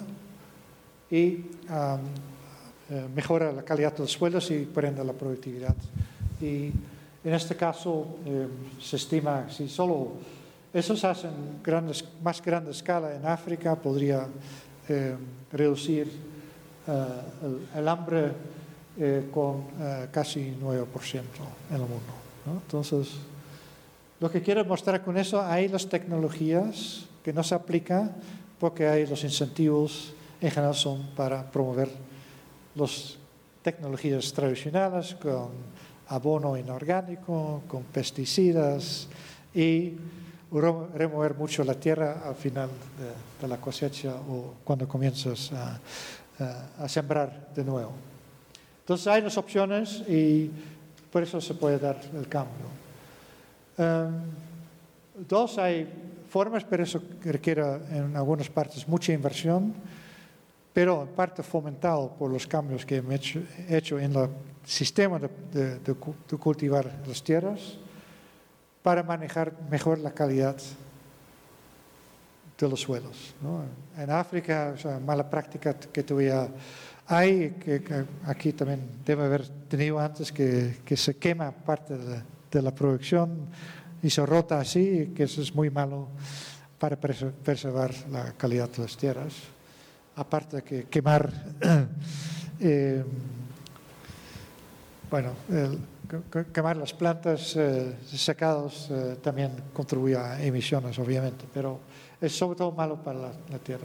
y um, eh, mejora la calidad de los suelos y por ende la productividad. Y en este caso eh, se estima que si solo eso se hace en grandes, más grande escala en África, podría eh, reducir eh, el, el hambre eh, con eh, casi nueve por ciento en el mundo, ¿no? Entonces, Lo que quiero mostrar con eso, hay las tecnologías que no se aplican porque hay los incentivos en general son para promover las tecnologías tradicionales con abono inorgánico, con pesticidas y remover mucho la tierra al final de, de la cosecha o cuando comienzas a, a, a sembrar de nuevo. Entonces hay las opciones y por eso se puede dar el cambio. Um, dos, hay formas, pero eso requiere en algunas partes mucha inversión, pero en parte fomentado por los cambios que hemos hecho, hecho en el sistema de, de, de, de cultivar las tierras para manejar mejor la calidad de los suelos, ¿no? En África, o sea, mala práctica que todavía hay, que, que aquí también debe haber tenido antes, que, que se quema parte de, de la producción y se rota así, que eso es muy malo para preservar la calidad de las tierras. Aparte de que quemar, eh, bueno, el, quemar las plantas eh, secadas eh, también contribuye a emisiones, obviamente, pero es sobre todo malo para la, la tierra.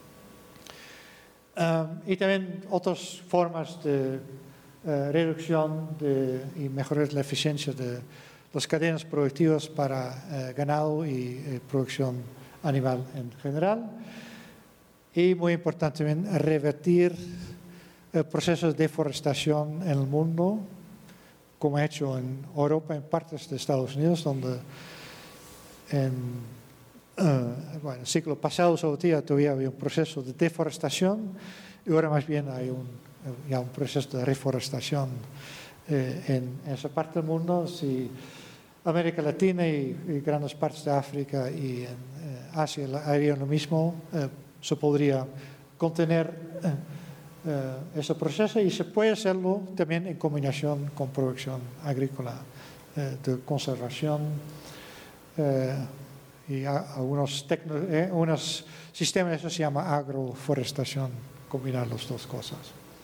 Um, y también otras formas de uh, reducción de, y mejorar la eficiencia de las cadenas productivas para uh, ganado y eh, producción animal en general. Y muy importante también revertir el proceso de deforestación en el mundo, como ha hecho en Europa, en partes de Estados Unidos, donde en uh, bueno, el siglo pasado sobre todo todavía había un proceso de deforestación y ahora más bien hay un, ya un proceso de reforestación eh, en, en esa parte del mundo. Si América Latina y, y grandes partes de África y en eh, Asia harían lo mismo, eh, se podría contener eh, eh, ese proceso y se puede hacerlo también en combinación con producción agrícola eh, de conservación eh, y a, algunos eh, unos sistemas, eso se llama agroforestación, combinar las dos cosas.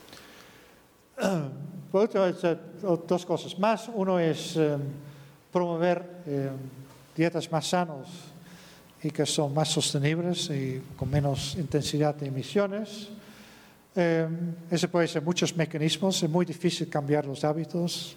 Por otro, dos cosas más. Uno es eh, promover eh, dietas más sanas y que son más sostenibles y con menos intensidad de emisiones. Eh, eso puede ser muchos mecanismos, es muy difícil cambiar los hábitos.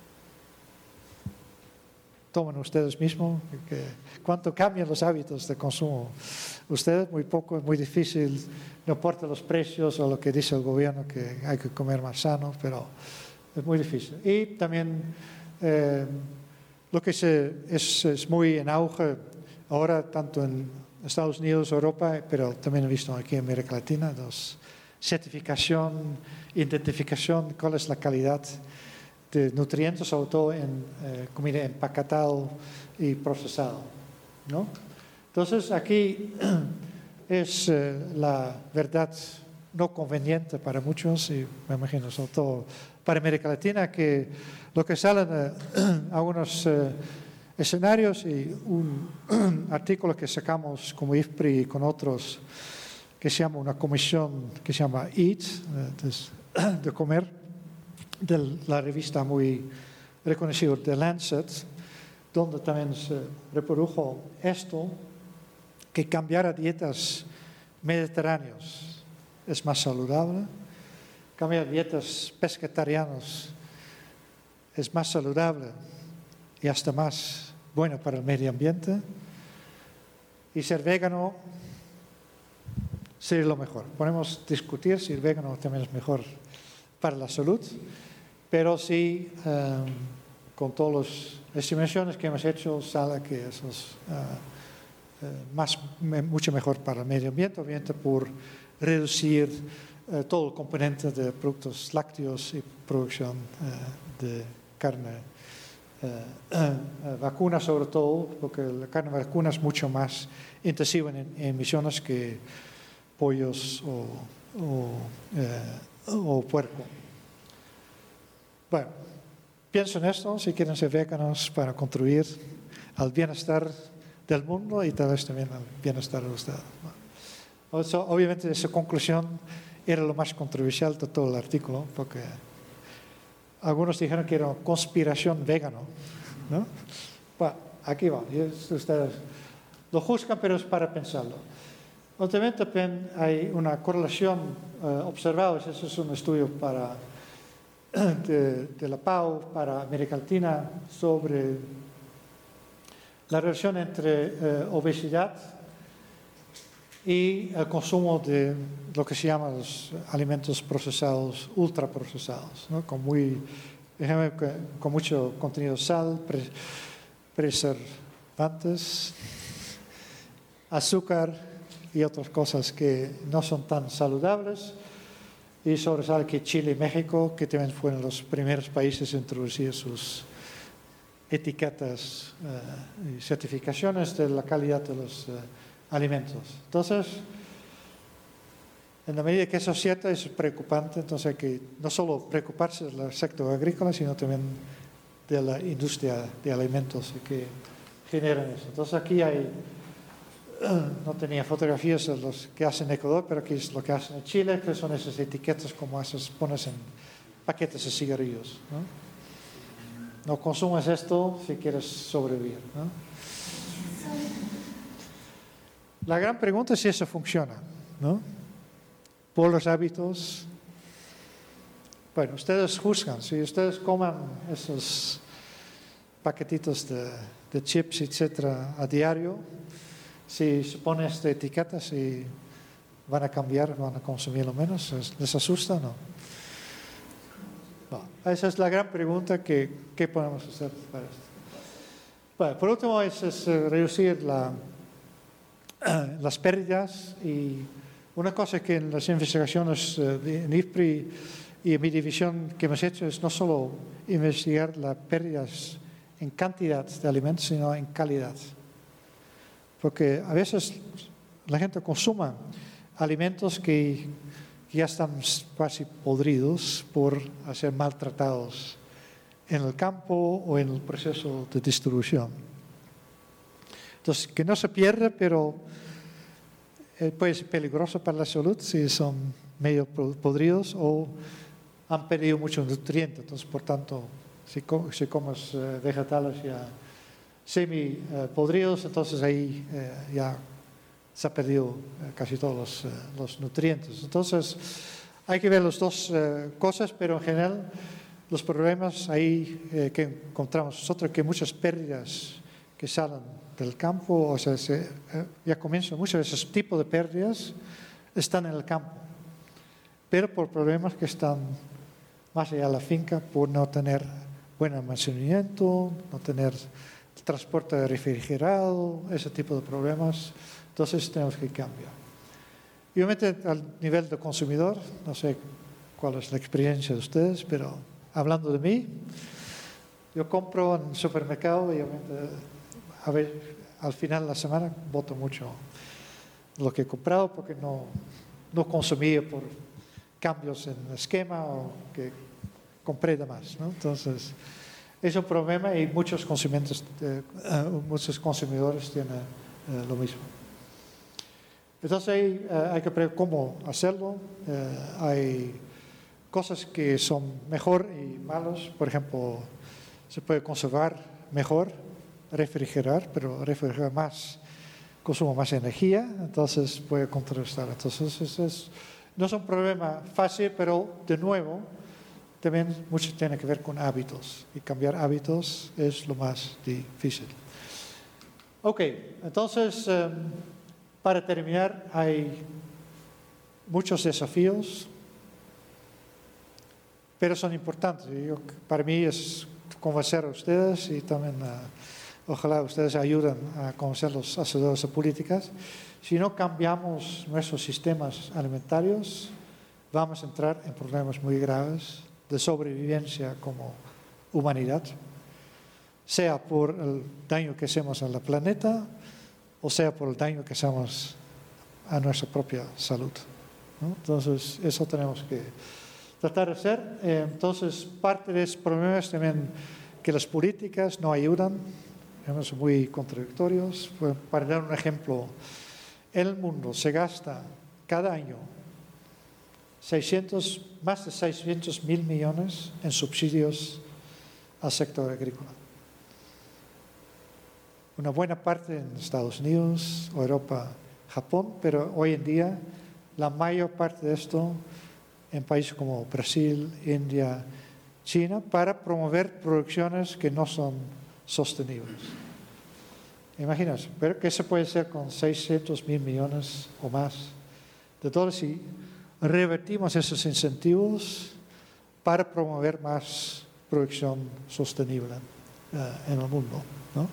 Tomen ustedes mismos, que, ¿cuánto cambian los hábitos de consumo? Ustedes, muy poco, es muy difícil, no importa los precios o lo que dice el gobierno, que hay que comer más sano, pero es muy difícil. Y también eh, lo que se, es, es muy en auge ahora, tanto en Estados Unidos, Europa, pero también he visto aquí en América Latina, dos, certificación, identificación, cuál es la calidad de nutrientes, sobre todo en eh, comida empaquetado y procesado, ¿no? Entonces, aquí es eh, la verdad no conveniente para muchos, y me imagino sobre todo para América Latina, que lo que salen eh, algunos eh, escenarios y un artículo que sacamos como I F P R I y con otros, que se llama una comisión que se llama EAT, de, de comer, de la revista muy reconocida de Lancet, donde también se reprodujo esto, que cambiar a dietas mediterráneas es más saludable, cambiar a dietas pescetarianas es más saludable y hasta más bueno para el medio ambiente, y ser vegano sería lo mejor. Podemos discutir si el vegano también es mejor para la salud, pero sí, um, con todas las estimaciones que hemos hecho, sale que eso es uh, uh, más, me, mucho mejor para el medio ambiente, obviamente por reducir uh, todo el componente de productos lácteos y producción uh, de carne Uh, uh, uh, vacuna, sobre todo, porque la carne vacuna es mucho más intensiva en, en emisiones que pollos o, o, uh, o puerco. Bueno, pienso en esto, si quieren ser veganos, para contribuir al bienestar del mundo y tal vez también al bienestar de ustedes. Bueno, so, obviamente esa conclusión era lo más controversial de todo el artículo, porque algunos dijeron que era conspiración vegano, ¿no? Bueno, aquí va. Y ustedes lo juzgan, pero es para pensarlo. Obviamente también hay una correlación eh, observada, ese es un estudio para, de, de la P A O para América Latina sobre la relación entre eh, obesidad y el consumo de lo que se llama los alimentos procesados, ultraprocesados, ¿no? con, muy, con mucho contenido de sal, pre, preservantes, azúcar y otras cosas que no son tan saludables. Y sobresale que Chile y México, que también fueron los primeros países a introducir sus etiquetas uh, y certificaciones de la calidad de los uh, alimentos. Entonces, en la medida que eso es cierto, es preocupante. Entonces hay que no solo preocuparse del sector agrícola, sino también de la industria de alimentos que generan eso. Entonces aquí hay, no tenía fotografías de los que hacen en Ecuador, pero aquí es lo que hacen en Chile, que son esas etiquetas como esas pones en paquetes de cigarrillos, ¿no? No consumes esto si quieres sobrevivir, ¿no? La gran pregunta es si eso funciona, ¿no? Por los hábitos. Bueno, ustedes juzgan. Si ustedes coman esos paquetitos de, de chips, etcétera, a diario, si se ponen esta etiqueta, si van a cambiar, van a consumirlo menos, ¿les asusta o no? Bueno, esa es la gran pregunta que, ¿qué podemos hacer para esto? Bueno, por último es, es reducir la, las pérdidas, y una cosa que en las investigaciones en I F P R I y en mi división que hemos hecho es no solo investigar las pérdidas en cantidad de alimentos, sino en calidad. Porque a veces la gente consuma alimentos que ya están casi podridos por ser maltratados en el campo o en el proceso de distribución. Entonces, que no se pierda, pero puede ser peligroso para la salud si son medio podridos o han perdido muchos nutrientes. Entonces, por tanto, si, com si comes eh, vegetales ya semi eh, podridos, entonces ahí eh, ya se ha perdido eh, casi todos los, eh, los nutrientes. Entonces, hay que ver las dos eh, cosas, pero en general los problemas ahí eh, que encontramos nosotros, que muchas pérdidas que salen del campo, o sea, se, eh, ya comienzan muchos de esos tipos de pérdidas, están en el campo, pero por problemas que están más allá de la finca, por no tener buen almacenamiento, no tener transporte refrigerado, ese tipo de problemas. Entonces tenemos que cambiar. Y obviamente al nivel de consumidor, no sé cuál es la experiencia de ustedes, pero hablando de mí, yo compro en el supermercado y obviamente a ver, al final de la semana voto mucho lo que he comprado porque no, no consumí por cambios en el esquema o que compré de más, ¿no? Entonces, es un problema y muchos consumidores, eh, muchos consumidores tienen eh, lo mismo. Entonces, hay, eh, hay que ver cómo hacerlo. Eh, hay cosas que son mejor y malos. Por ejemplo, se puede conservar mejor, refrigerar, pero refrigerar más, consumo más energía, entonces puede contrarrestar. Entonces, es, es, no es un problema fácil, pero de nuevo, también mucho tiene que ver con hábitos, y cambiar hábitos es lo más difícil. Ok, entonces, um, para terminar, hay muchos desafíos, pero son importantes. Yo, para mí es convencer a ustedes y también uh, ojalá ustedes ayuden a convencer a los hacedores de políticas. Si no cambiamos nuestros sistemas alimentarios, vamos a entrar en problemas muy graves de sobrevivencia como humanidad, sea por el daño que hacemos al planeta o sea por el daño que hacemos a nuestra propia salud, ¿no? Entonces, eso tenemos que tratar de hacer. Eh, entonces, parte de esos problemas también que las políticas no ayudan, son muy contradictorios. Para dar un ejemplo, en el mundo se gasta cada año seiscientos, más de seiscientos mil millones en subsidios al sector agrícola. una buena parte en Estados Unidos, Europa, Japón, pero hoy en día la mayor parte de esto en países como Brasil, India, China, para promover producciones que no son sostenibles. Imagínense, pero ¿qué se puede hacer con seiscientos mil millones o más de dólares si revertimos esos incentivos para promover más producción sostenible uh, en el mundo, ¿no?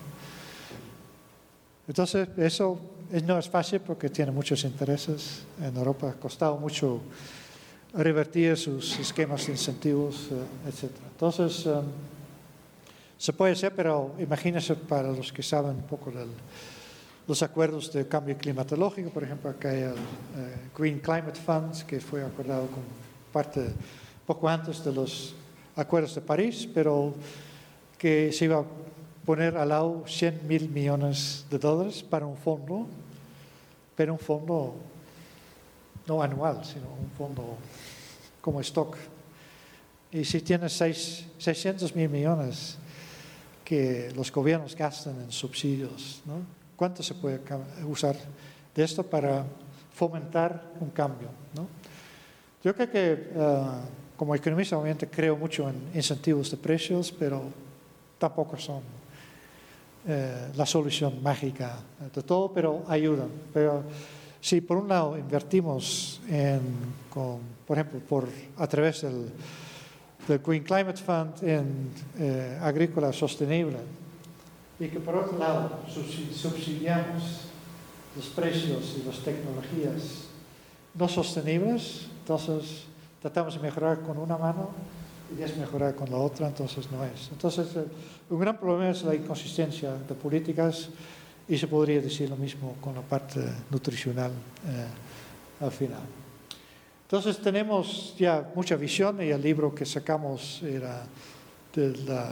Entonces, eso no es fácil porque tiene muchos intereses. En Europa ha costado mucho revertir sus esquemas de incentivos, uh, etcétera. Entonces, um, se puede hacer, pero imagínense para los que saben un poco de los acuerdos de cambio climatológico, por ejemplo, acá hay el uh, Green Climate Fund, que fue acordado como parte poco antes de los acuerdos de París, pero que se iba a poner al lado cien mil millones de dólares para un fondo, pero un fondo no anual, sino un fondo como stock. Y si tienes seis, seiscientos mil millones que los gobiernos gastan en subsidios, ¿no? ¿Cuánto se puede usar de esto para fomentar un cambio, ¿no? Yo creo que uh, como economista obviamente creo mucho en incentivos de precios, pero tampoco son eh, la solución mágica de todo, pero ayudan. Pero si por un lado invertimos en, con, por ejemplo, por, a través del del Green Climate Fund en eh, agrícola sostenible y que por otro lado subsidiamos los precios y las tecnologías no sostenibles, entonces tratamos de mejorar con una mano y desmejorar con la otra, entonces no es. Entonces eh, un gran problema es la inconsistencia de políticas y se podría decir lo mismo con la parte nutricional eh, al final. Entonces tenemos ya mucha visión y el libro que sacamos era de la,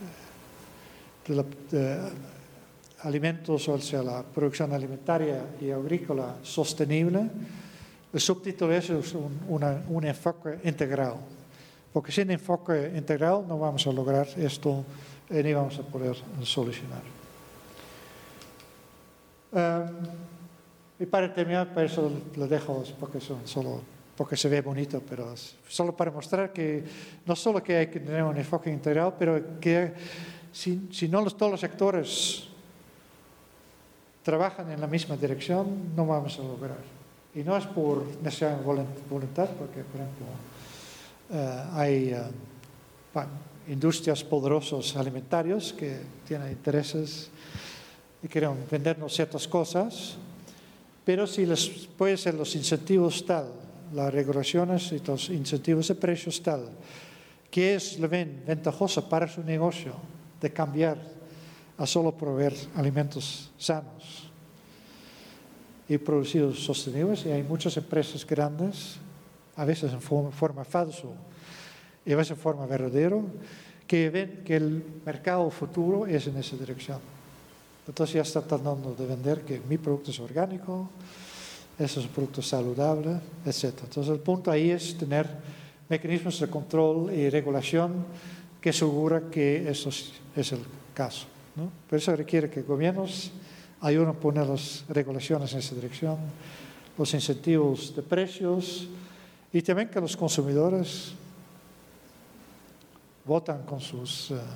de la de alimentos, o sea, la producción alimentaria y agrícola sostenible. El subtítulo es un, una, un enfoque integral, porque sin enfoque integral no vamos a lograr esto y ni vamos a poder solucionar. Um, y para terminar, por eso lo dejo, porque son solo... porque se ve bonito, pero solo para mostrar que no solo que hay que tener un enfoque integral, pero que si, si no los, todos los sectores trabajan en la misma dirección, no vamos a lograr. Y no es por necesidad de voluntad, porque, por ejemplo, uh, hay uh, bueno, industrias poderosas alimentarias que tienen intereses y quieren vendernos ciertas cosas, pero si les puede ser los incentivos tal, las regulaciones y los incentivos de precios tal, que es, le ven ventajoso para su negocio de cambiar a solo proveer alimentos sanos y producidos sostenibles. Y hay muchas empresas grandes, a veces en forma, forma falso y a veces en forma verdadera, que ven que el mercado futuro es en esa dirección. Entonces ya están tratando de vender que mi producto es orgánico, ese es un producto saludable, etcétera. Entonces el punto ahí es tener mecanismos de control y regulación que aseguran que eso es el caso, ¿no? Por eso requiere que gobiernos ayuden a poner las regulaciones en esa dirección, los incentivos de precios y también que los consumidores votan con sus, uh,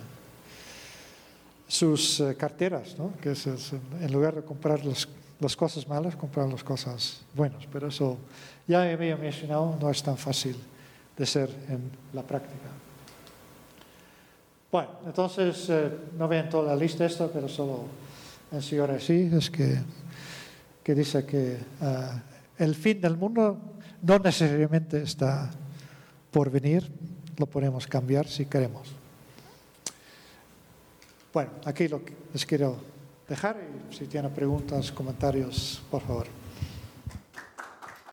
sus uh, carteras, ¿no? Que es, es, en lugar de comprar las las cosas malas, comprar las cosas buenas. Pero eso, ya me había mencionado, no es tan fácil de ser en la práctica. Bueno, entonces, eh, no vean toda la lista esta, pero solo mencionar así, es que, que dice que uh, el fin del mundo no necesariamente está por venir, lo podemos cambiar si queremos. Bueno, aquí lo que les quiero dejar y si tienen preguntas, comentarios, por favor.